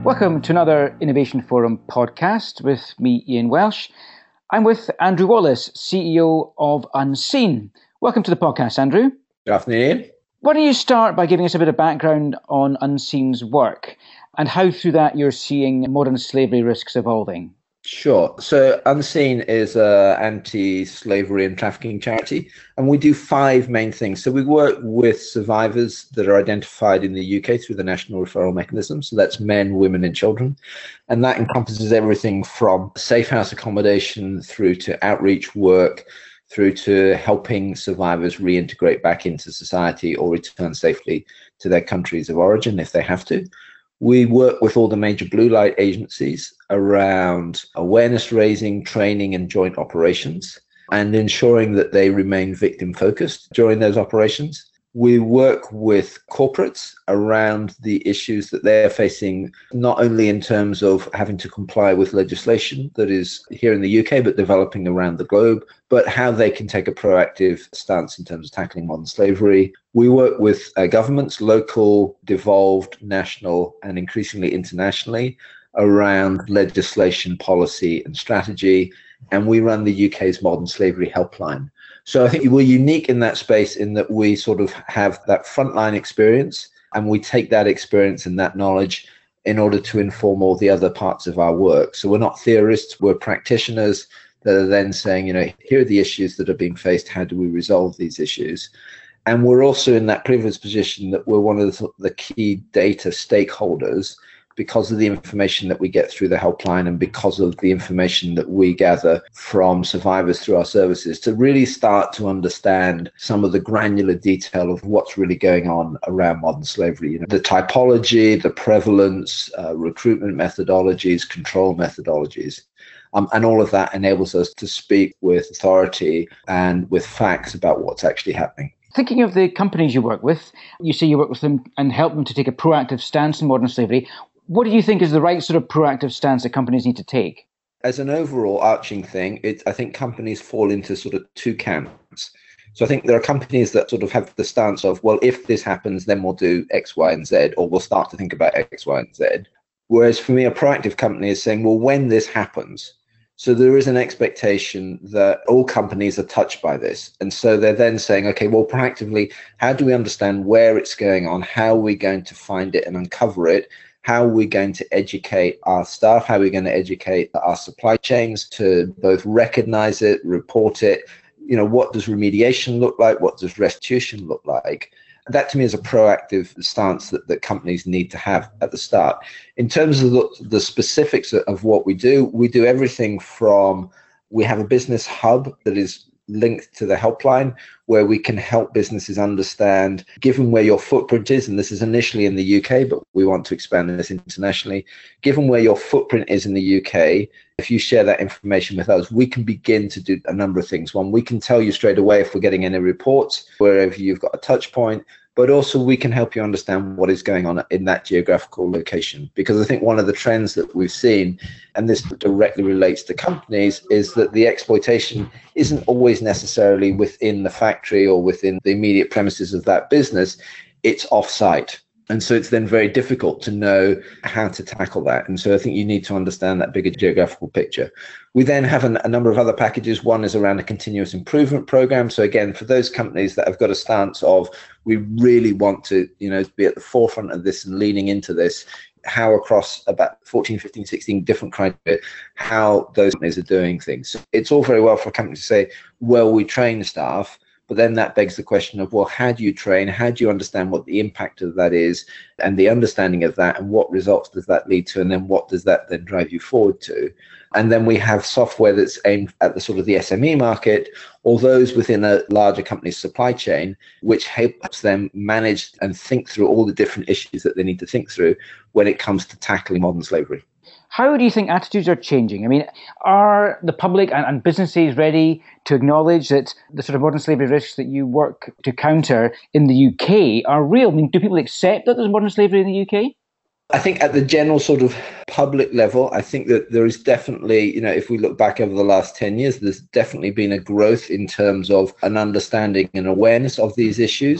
Welcome to another Innovation Forum podcast with me, Ian Welsh. I'm with Andrew Wallace, CEO of Unseen. Welcome to the podcast, Andrew. Good afternoon, Ian. Why don't you start by giving us a bit of background on Unseen's work and how through that you're seeing modern slavery risks evolving? Sure. So Unseen is an anti-slavery and trafficking charity, and we do 5 main things. So we work with survivors that are identified in the UK through the National Referral Mechanism. So that's men, women, and children. And that encompasses everything from safe house accommodation through to outreach work, through to helping survivors reintegrate back into society or return safely to their countries of origin if they have to. We work with all the major blue light agencies around awareness raising, training, and joint operations, and ensuring that they remain victim focused during those operations. We work with corporates around the issues that they're facing, not only in terms of having to comply with legislation that is here in the UK, but developing around the globe, but how they can take a proactive stance in terms of tackling modern slavery. We work with governments, local, devolved, national, and increasingly internationally, around legislation, policy, and strategy. And we run the UK's Modern Slavery Helpline. So I think we're unique in that space in that we sort of have that frontline experience, and we take that experience and that knowledge in order to inform all the other parts of our work. So we're not theorists, we're practitioners that are then saying, here are the issues that are being faced, how do we resolve these issues? And we're also in that privileged position that we're one of the key data stakeholders because of the information that we get through the helpline and because of the information that we gather from survivors through our services to really start to understand some of the granular detail of what's really going on around modern slavery. The typology, the prevalence, recruitment methodologies, control methodologies. And all of that enables us to speak with authority and with facts about what's actually happening. Thinking of the companies you work with, you say you work with them and help them to take a proactive stance in modern slavery. What do you think is the right sort of proactive stance that companies need to take? As an overall arching thing, I think companies fall into sort of 2 camps. So I think there are companies that sort of have the stance of, well, if this happens, then we'll do X, Y, and Z, or we'll start to think about X, Y, and Z. Whereas for me, a proactive company is saying, well, when this happens, so there is an expectation that all companies are touched by this. And so they're then saying, okay, well, proactively, how do we understand where it's going on? How are we going to find it and uncover it? How are we going to educate our staff? How are we going to educate our supply chains to both recognize it, report it? What does remediation look like? What does restitution look like? That to me is a proactive stance that companies need to have at the start. In terms of the specifics of what we do everything from, we have a business hub that is linked to the helpline where we can help businesses understand, given where your footprint is, and this is initially in the UK, but we want to expand this internationally, given where your footprint is in the UK, if you share that information with us, we can begin to do a number of things. One, we can tell you straight away if we're getting any reports, wherever you've got a touch point, but also we can help you understand what is going on in that geographical location. Because I think one of the trends that we've seen, and this directly relates to companies, is that the exploitation isn't always necessarily within the factory or within the immediate premises of that business, it's off-site. And so it's then very difficult to know how to tackle that. And so I think you need to understand that bigger geographical picture. We then have a number of other packages. One is around a continuous improvement program. So again, for those companies that have got a stance of, we really want to, be at the forefront of this and leaning into this, how across about 14, 15, 16 different criteria, how those companies are doing things. So it's all very well for a company to say, well, we train staff. But then that begs the question of, well, how do you train? How do you understand what the impact of that is and the understanding of that and what results does that lead to? And then what does that then drive you forward to? And then we have software that's aimed at the sort of the SME market or those within a larger company's supply chain, which helps them manage and think through all the different issues that they need to think through when it comes to tackling modern slavery. How do you think attitudes are changing? I mean, are the public and businesses ready to acknowledge that the sort of modern slavery risks that you work to counter in the UK are real? I mean, do people accept that there's modern slavery in the UK? I think at the general sort of public level, I think that there is definitely, if we look back over the last 10 years, there's definitely been a growth in terms of an understanding and awareness of these issues.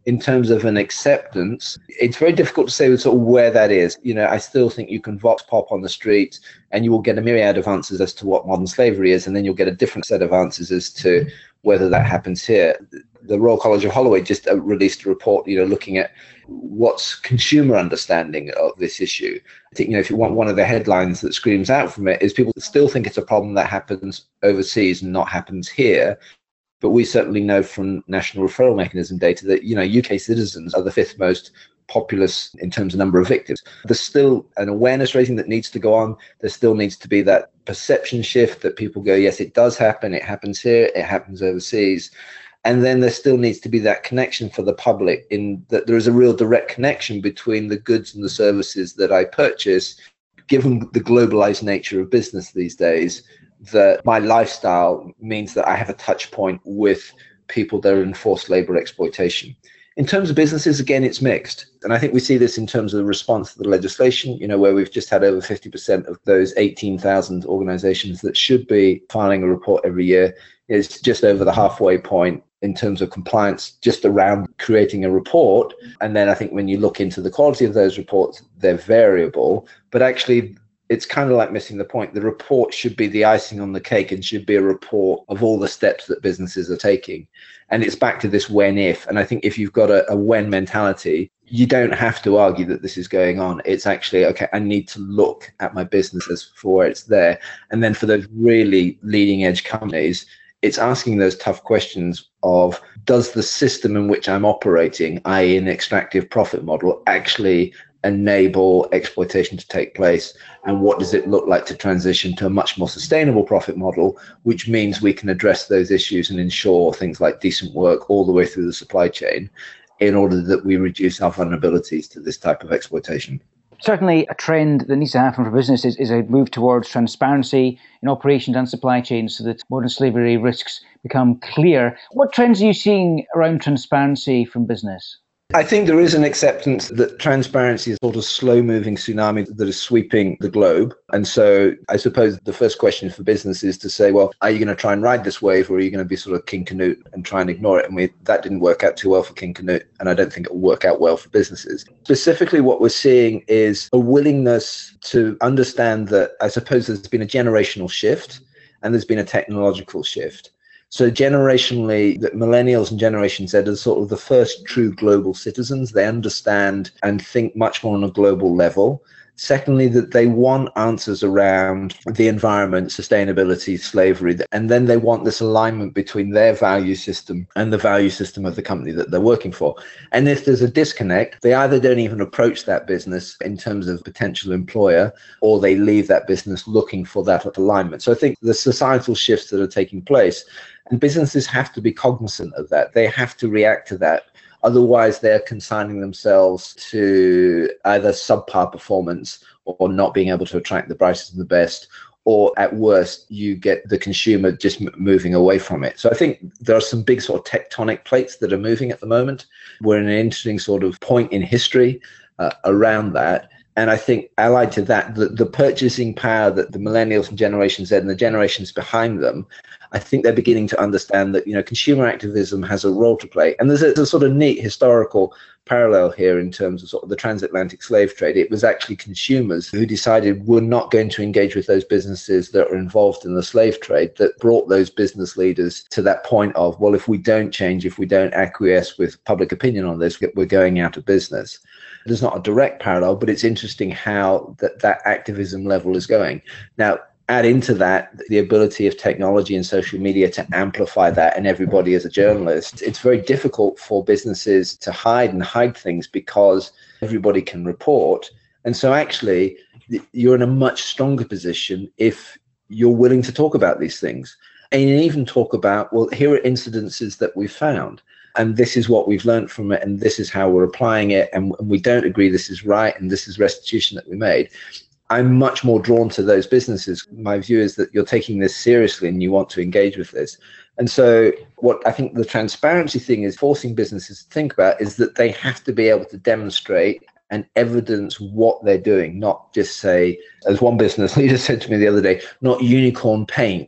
in terms of an acceptance, it's very difficult to say sort of where that is. I still think you can vox pop on the street and you will get a myriad of answers as to what modern slavery is, and then you'll get a different set of answers as to whether that happens here. The Royal College of Holloway just released a report, looking at what's consumer understanding of this issue. I think, if you want, one of the headlines that screams out from it is people still think it's a problem that happens overseas and not happens here. But we certainly know from National Referral Mechanism data that, UK citizens are the fifth most populous in terms of number of victims. There's still an awareness raising that needs to go on. There still needs to be that perception shift that people go, yes, it does happen. It happens here. It happens overseas. And then there still needs to be that connection for the public, in that there is a real direct connection between the goods and the services that I purchase, given the globalized nature of business these days, that my lifestyle means that I have a touch point with people that are in forced labor exploitation. In terms of businesses, again, it's mixed. And I think we see this in terms of the response to the legislation, where we've just had over 50% of those 18,000 organizations that should be filing a report every year. It's just over the halfway point in terms of compliance, just around creating a report. And then I think when you look into the quality of those reports, they're variable. But actually, it's kind of like missing the point. The report should be the icing on the cake and should be a report of all the steps that businesses are taking. And it's back to this when if. And I think if you've got a when mentality, you don't have to argue that this is going on. It's actually, okay, I need to look at my businesses for where it's there. And then for those really leading edge companies, it's asking those tough questions of, does the system in which I'm operating, i.e. an extractive profit model, actually enable exploitation to take place? And what does it look like to transition to a much more sustainable profit model, which means we can address those issues and ensure things like decent work all the way through the supply chain, in order that we reduce our vulnerabilities to this type of exploitation. Certainly a trend that needs to happen for businesses is a move towards transparency in operations and supply chains so that modern slavery risks become clear. What trends are you seeing around transparency from business? I think there is an acceptance that transparency is sort of slow-moving tsunami that is sweeping the globe. And so I suppose the first question for business is to say, well, are you going to try and ride this wave, or are you going to be sort of King Canute and try and ignore it? And that didn't work out too well for King Canute, and I don't think it will work out well for businesses. Specifically, what we're seeing is a willingness to understand that I suppose there's been a generational shift and there's been a technological shift. So generationally, the millennials and Generation Z are sort of the first true global citizens. They understand and think much more on a global level. Secondly, that they want answers around the environment, sustainability, slavery, and then they want this alignment between their value system and the value system of the company that they're working for. And if there's a disconnect, they either don't even approach that business in terms of potential employer, or they leave that business looking for that alignment. So I think the societal shifts that are taking place, and businesses have to be cognizant of that. They have to react to that. Otherwise, they're consigning themselves to either subpar performance or not being able to attract the brightest and the best, or at worst, you get the consumer just moving away from it. So I think there are some big sort of tectonic plates that are moving at the moment. We're in an interesting sort of point in history around that. And I think allied to that, the purchasing power that the millennials and Generation Z and the generations behind them, I think they're beginning to understand that, consumer activism has a role to play. And there's a sort of neat historical parallel here in terms of sort of the transatlantic slave trade. It was actually consumers who decided we're not going to engage with those businesses that are involved in the slave trade that brought those business leaders to that point of, well, if we don't change, if we don't acquiesce with public opinion on this, we're going out of business. There's not a direct parallel, but it's interesting how that activism level is going. Now, add into that the ability of technology and social media to amplify that, and everybody as a journalist, it's very difficult for businesses to hide things because everybody can report. And so actually, you're in a much stronger position if you're willing to talk about these things. And even talk about, well, here are incidences that we've found, and this is what we've learned from it, and this is how we're applying it, and we don't agree this is right, and this is restitution that we made. I'm much more drawn to those businesses. My view is that you're taking this seriously and you want to engage with this. And so what I think the transparency thing is forcing businesses to think about is that they have to be able to demonstrate and evidence what they're doing, not just say, as one business leader said to me the other day, not unicorn paint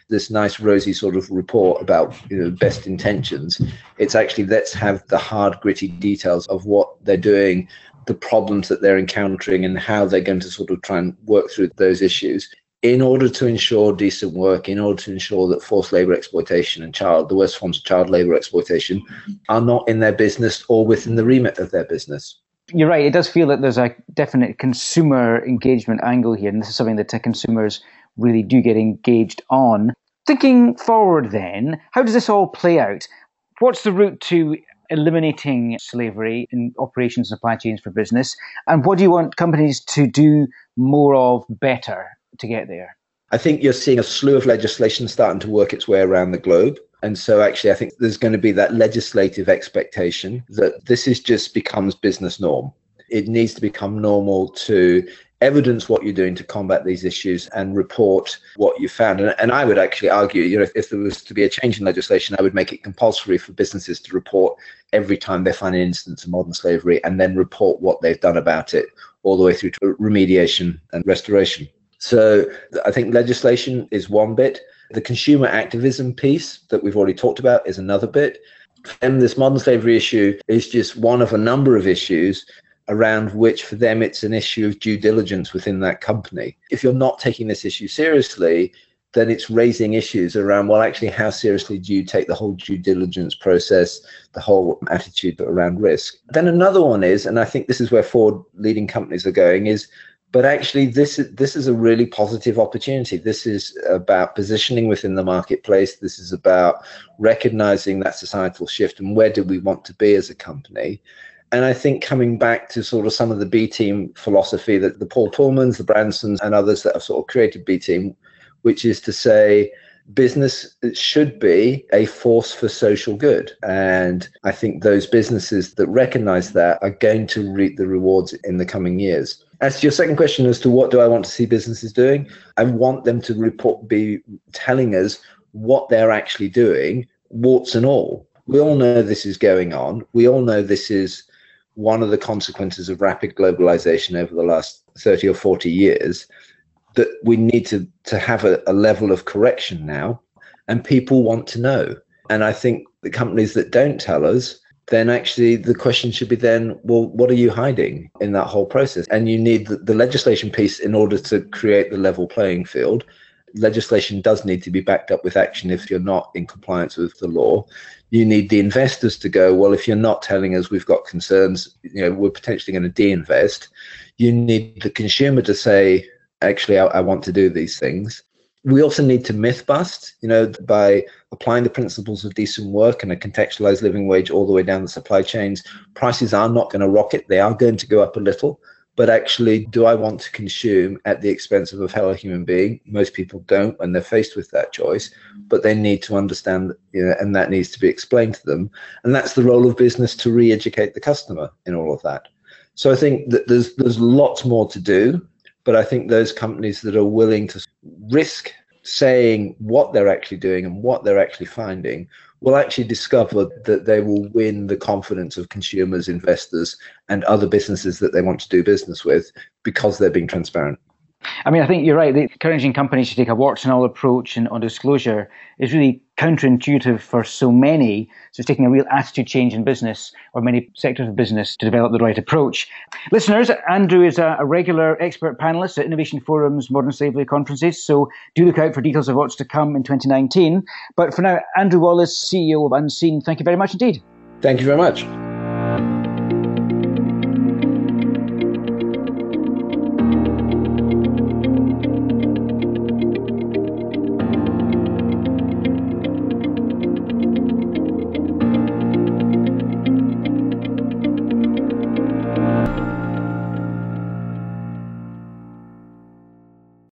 this nice rosy sort of report about best intentions. It's actually, let's have the hard, gritty details of what they're doing, the problems that they're encountering, and how they're going to sort of try and work through those issues in order to ensure decent work, in order to ensure that forced labor exploitation and the worst forms of child labor exploitation are not in their business or within the remit of their business. You're right. It does feel that there's a definite consumer engagement angle here, and this is something that tech consumers really do get engaged on. Thinking forward then, how does this all play out? What's the route to eliminating slavery in operations and supply chains for business? And what do you want companies to do more of better to get there? I think you're seeing a slew of legislation starting to work its way around the globe. And so actually, I think there's going to be that legislative expectation that this just becomes business norm. It needs to become normal to evidence what you're doing to combat these issues and report what you found. And I would actually argue, if there was to be a change in legislation, I would make it compulsory for businesses to report every time they find an instance of modern slavery, and then report what they've done about it all the way through to remediation and restoration. So I think legislation is one bit. The consumer activism piece that we've already talked about is another bit. And this modern slavery issue is just one of a number of issues around which, for them, it's an issue of due diligence within that company. If you're not taking this issue seriously, then it's raising issues around, well, actually, how seriously do you take the whole due diligence process, the whole attitude around risk? Then another one is, and I think this is where forward leading companies are going, is, but actually, this is a really positive opportunity. This is about positioning within the marketplace. This is about recognizing that societal shift and where do we want to be as a company. And I think coming back to sort of some of the B Team philosophy, that the Paul Pullmans, the Bransons, and others that have sort of created B Team, which is to say business should be a force for social good. And I think those businesses that recognize that are going to reap the rewards in the coming years. As to your second question as to what do I want to see businesses doing, I want them to be telling us what they're actually doing, warts and all. We all know this is going on. We all know this is one of the consequences of rapid globalization over the last 30 or 40 years, that we need to have a level of correction now, and people want to know. And I think the companies that don't tell us, then actually the question should be then, well, what are you hiding in that whole process? And you need the legislation piece in order to create the level playing field. Legislation does need to be backed up with action if you're not in compliance with the law. You need the investors to go, well, if you're not telling us we've got concerns, we're potentially going to de-invest. You need the consumer to say, actually, I want to do these things. We also need to myth bust, by applying the principles of decent work and a contextualized living wage all the way down the supply chains. Prices are not going to rocket. They are going to go up a little. But actually, do I want to consume at the expense of a fellow human being? Most people don't when they're faced with that choice, but they need to understand, and that needs to be explained to them. And that's the role of business, to re-educate the customer in all of that. So I think that there's lots more to do. But I think those companies that are willing to risk saying what they're actually doing and what they're actually finding will actually discover that they will win the confidence of consumers, investors, and other businesses that they want to do business with, because they're being transparent. I mean, I think you're right. Encouraging companies to take a warts and all approach on disclosure is really counterintuitive for so many. So it's taking a real attitude change in business, or many sectors of business, to develop the right approach. Listeners, Andrew is a regular expert panelist at Innovation Forum's Modern Slavery conferences, so do look out for details of what's to come in 2019. But for now, Andrew Wallace, CEO of Unseen, thank you very much indeed. Thank you very much.